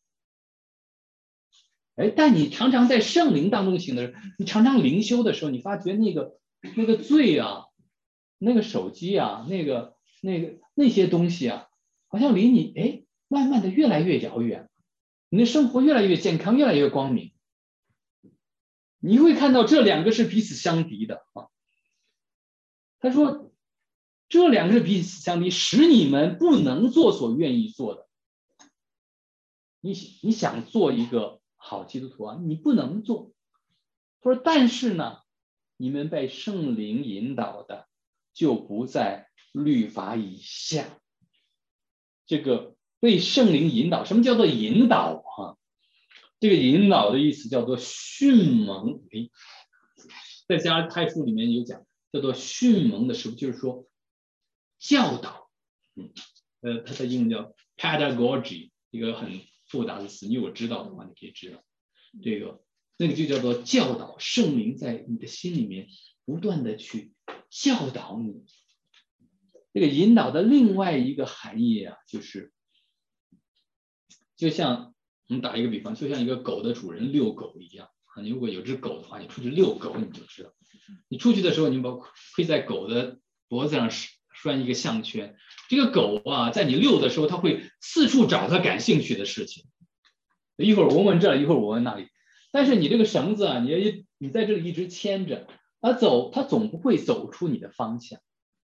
S2: 哎，但你常常在圣灵当中行的，你常常灵修的时候，你发觉那个那个罪啊，那个手机啊，那个那个那些东西啊，好像离你哎，慢慢的越来越遥远，你的生活越来越健康，越来越光明。你会看到这两个是彼此相敌的啊。他说，这两个是彼此相敌，使你们不能做所愿意做的。你你想做一个好基督徒啊，你不能做。他说，但是呢，你们被圣灵引导的，就不在律法以下。这个被圣灵引导，什么叫做引导啊？这个引导的意思叫做训蒙。在加拉太书里面有讲，叫做训蒙的时候，就是说教导。嗯，呃，它的英文叫 pedagogy， 一个很复杂的词，你如果知道的话，你可以知道。这个那个就叫做教导，圣灵在你的心里面不断的去教导你。这个引导的另外一个含义啊，就是就像我们打一个比方，就像一个狗的主人遛狗一样啊。你如果有只狗的话，你出去遛狗，你就知道，你出去的时候，你把会在狗的脖子上拴一个项圈。这个狗啊，在你遛的时候，它会四处找它感兴趣的事情，一会儿闻闻这，一会儿闻闻那里。但是你这个绳子啊，你你在这里一直牵着它走，它总不会走出你的方向。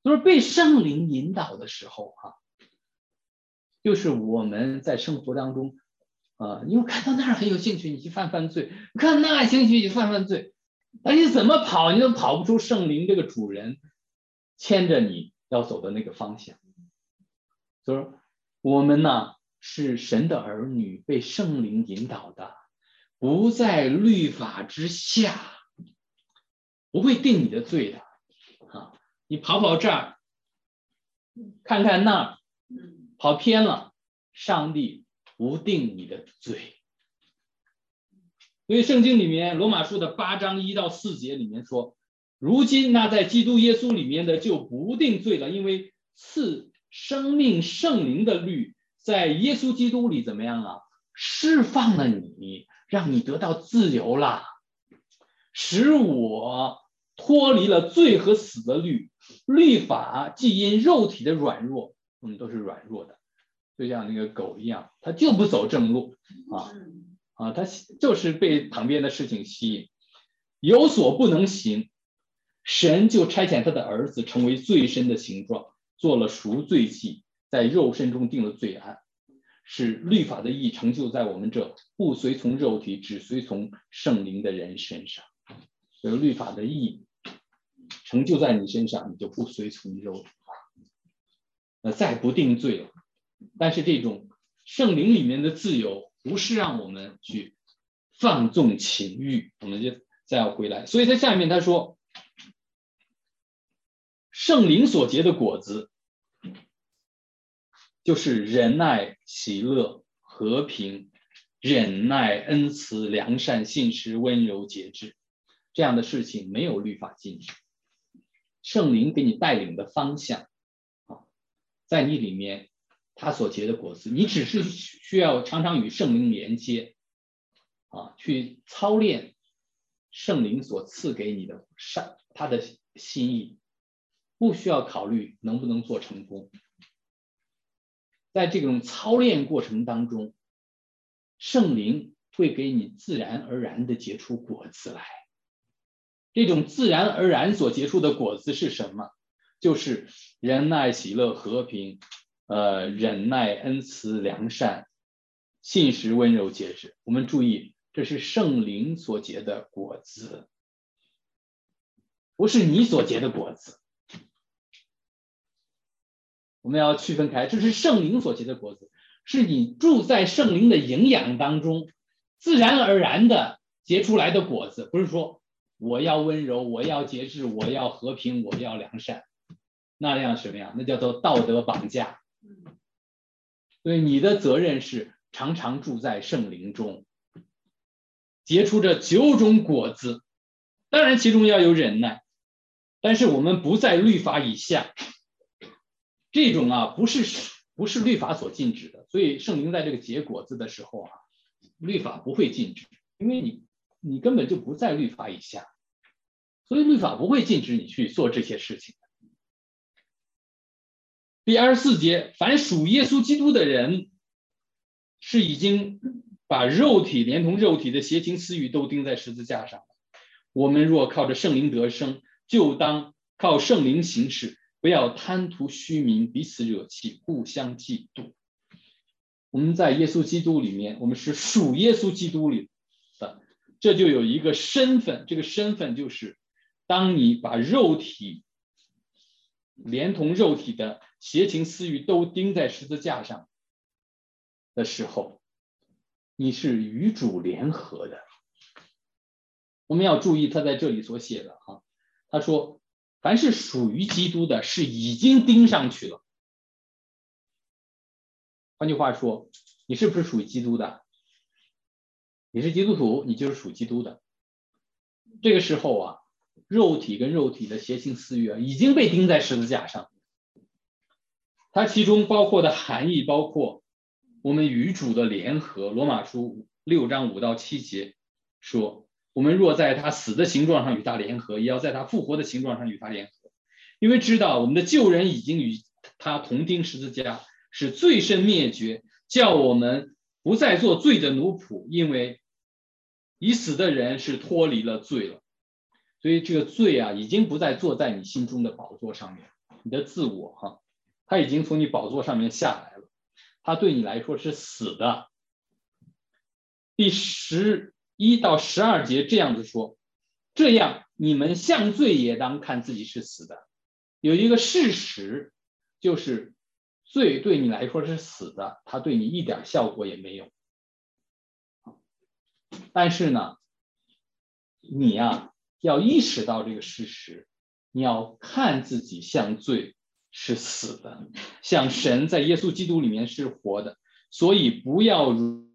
S2: 就是被圣灵引导的时候啊，就是我们在生活当中啊，因为看到那儿很有兴趣，你去犯犯罪；看那儿兴趣，你犯犯罪。那你怎么跑，你都跑不出圣灵这个主人牵着你要走的那个方向。就是我们呢是神的儿女，被圣灵引导的，不在律法之下，不会定你的罪的啊！你跑跑这儿，看看那儿，跑偏了，上帝不定你的罪。所以圣经里面罗马书的八章一到四节里面说，如今那在基督耶稣里面的就不定罪了，因为赐生命圣灵的律在耶稣基督里怎么样啊？释放了你，让你得到自由了，使我脱离了罪和死的律。律法既因肉体的软弱，我们都是软弱的，就像那个狗一样，它就不走正路啊啊，它就是被旁边的事情吸引，有所不能行。神就差遣他的儿子成为罪身的形状，做了赎罪祭，在肉身中定了罪案，使律法的义成就在我们这不随从肉体只随从圣灵的人身上。所以律法的义成就在你身上，你就不随从肉体了，那再不定罪了。但是这种圣灵里面的自由不是让我们去放纵情欲，我们就再要回来。所以在下面他说，圣灵所结的果子就是仁爱、喜乐、和平、忍耐、恩慈、良善、信实、温柔、节制。这样的事情没有律法禁止，圣灵给你带领的方向啊，在你里面他所结的果子，你只是需要常常与圣灵连接啊，去操练圣灵所赐给你的善，他的心意，不需要考虑能不能做成功。在这种操练过程当中，圣灵会给你自然而然的结出果子来。这种自然而然所结出的果子是什么？就是仁爱、喜乐、和平，呃，忍耐、恩慈、良善、信实、温柔、节制。我们注意，这是圣灵所结的果子，不是你所结的果子。我们要区分开，这是圣灵所结的果子，是你住在圣灵的营养当中，自然而然的结出来的果子，不是说我要温柔，我要节制，我要和平，我要良善，那样什么样？那叫做道德绑架。所以你的责任是常常住在圣灵中，结出这九种果子，当然其中要有忍耐，但是我们不在律法以下。这种啊，不是不是律法所禁止的，所以圣灵在这个结果子的时候啊，律法不会禁止，因为你你根本就不在律法以下，所以律法不会禁止你去做这些事情。第二十四节，凡属耶稣基督的人，是已经把肉体连同肉体的邪情私欲都钉在十字架上。我们若靠着圣灵得生，就当靠圣灵行事，不要贪图虚名，彼此惹气，互相嫉妒。我们在耶稣基督里面，我们是属耶稣基督里的，这就有一个身份，这个身份就是当你把肉体连同肉体的邪情私欲都钉在十字架上的时候，你是与主联合的。我们要注意他在这里所写的啊，他说凡是属于基督的，是已经钉上去了。换句话说，你是不是属于基督的？你是基督徒，你就是属基督的。这个时候啊，肉体跟肉体的邪情私欲啊，已经被钉在十字架上。它其中包括的含义，包括我们与主的联合。罗马书六章五到七节说，我们若在他死的形状上与他联合，也要在他复活的形状上与他联合，因为知道我们的旧人已经与他同钉十字架，使罪身灭绝，叫我们不再做罪的奴仆，因为已死的人是脱离了罪了。所以这个罪啊，已经不再坐在你心中的宝座上面， 你的自我哈，他已经从你宝座上面下来了，他对你来说是死的。第十一到十二节这样子说，这样你们向罪也当看自己是死的。有一个事实，就是罪对你来说是死的，它对你一点效果也没有。但是呢，你呀、啊、要意识到这个事实，你要看自己像罪是死的，像神在耶稣基督里面是活的，所以不要如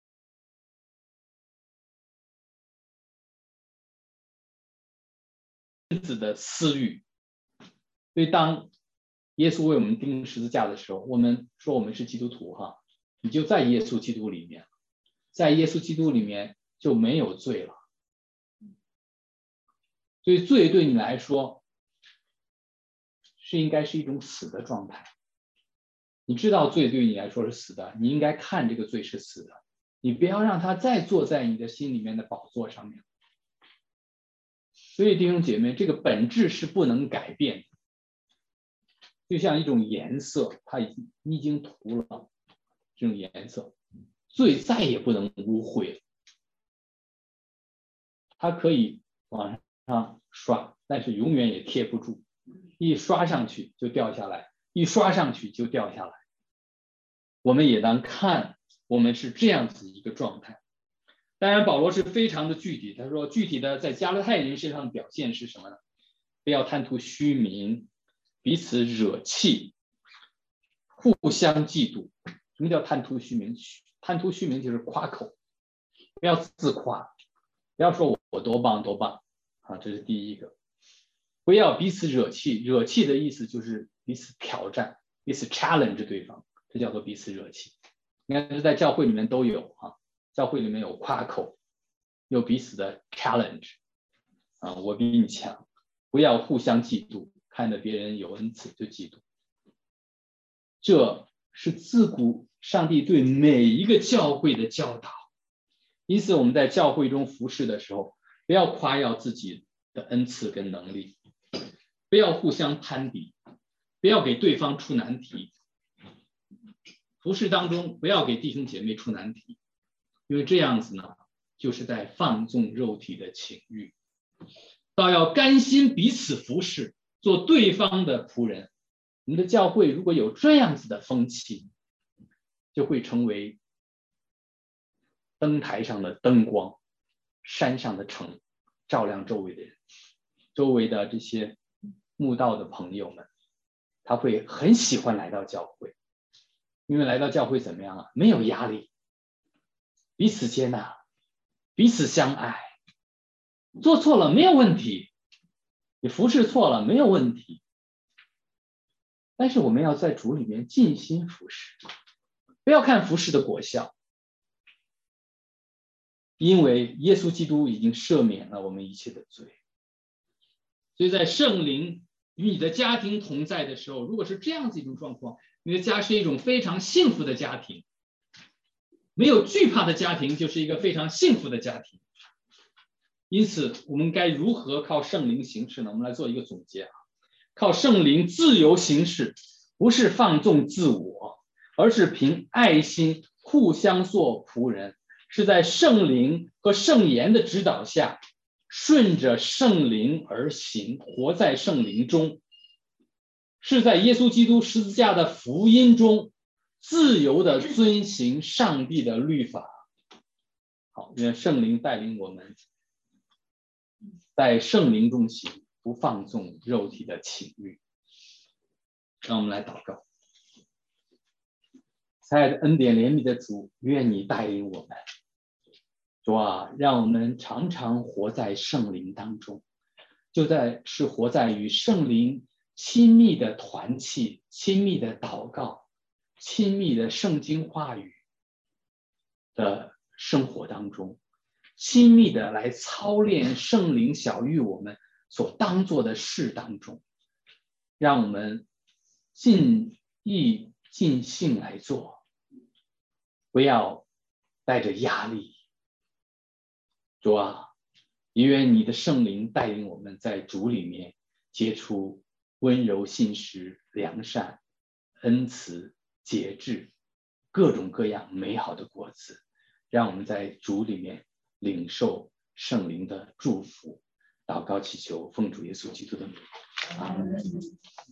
S2: 子的私欲。所以当耶稣为我们钉十字架的时候，我们说我们是基督徒哈，你就在耶稣基督里面，在耶稣基督里面就没有罪了。所以罪对你来说是应该是一种死的状态。你知道罪对你来说是死的，你应该看这个罪是死的，你不要让它再坐在你的心里面的宝座上面。所以弟兄姐妹，这个本质是不能改变的，就像一种颜色，它已经你已经涂了这种颜色，罪再也不能污秽了。它可以往上刷，但是永远也贴不住，一刷上去就掉下来，一刷上去就掉下来。我们也当看我们是这样子一个状态。当然保罗是非常的具体，他说具体的在加拉太人身上的表现是什么呢？不要贪图虚名，彼此惹气，互相嫉妒。什么叫贪图虚名？贪图虚名就是夸口，不要自夸，不要说我多棒多棒啊，这是第一个。不要彼此惹气，惹气的意思就是彼此挑战，彼此 challenge 对方，这叫做彼此惹气。应该是在教会里面都有啊，教会里面有夸口，有彼此的 challenge 啊，我比你强。不要互相嫉妒，看着别人有恩赐就嫉妒。这是自古上帝对每一个教会的教导。因此我们在教会中服侍的时候，不要夸耀自己的恩赐跟能力，不要互相攀比，不要给对方出难题。服侍当中不要给弟兄姐妹出难题，因为这样子呢，就是在放纵肉体的情欲。倒要甘心彼此服侍，做对方的仆人。我们的教会如果有这样子的风气，就会成为灯台上的灯光，山上的城，照亮周围的人。周围的这些慕道的朋友们，他会很喜欢来到教会，因为来到教会怎么样啊？没有压力，彼此接纳，彼此相爱，做错了没有问题，你服侍错了没有问题。但是我们要在主里面尽心服侍，不要看服侍的果效，因为耶稣基督已经赦免了我们一切的罪。所以在圣灵与你的家庭同在的时候，如果是这样子一种状况，你的家是一种非常幸福的家庭，没有惧怕的家庭就是一个非常幸福的家庭。因此我们该如何靠圣灵行事呢？我们来做一个总结啊。靠圣灵自由行事，不是放纵自我，而是凭爱心互相做仆人，是在圣灵和圣言的指导下，顺着圣灵而行，活在圣灵中，是在耶稣基督十字架的福音中自由的遵行上帝的律法。好，愿圣灵带领我们在圣灵中行，不放纵肉体的情欲。让我们来祷告。亲爱的恩典怜悯的主，愿你带领我们。主啊，让我们常常活在圣灵当中，就在是活在与圣灵亲密的团契、亲密的祷告、亲密的圣经话语的生活当中，亲密的来操练圣灵小于我们所当做的事当中，让我们尽意尽兴来做，不要带着压力。主啊，也愿你的圣灵带领我们在主里面结出温柔、信实、良善、恩慈、节制，各种各样美好的果子，让我们在主里面领受圣灵的祝福。祷告祈求，奉主耶稣基督的名，阿门。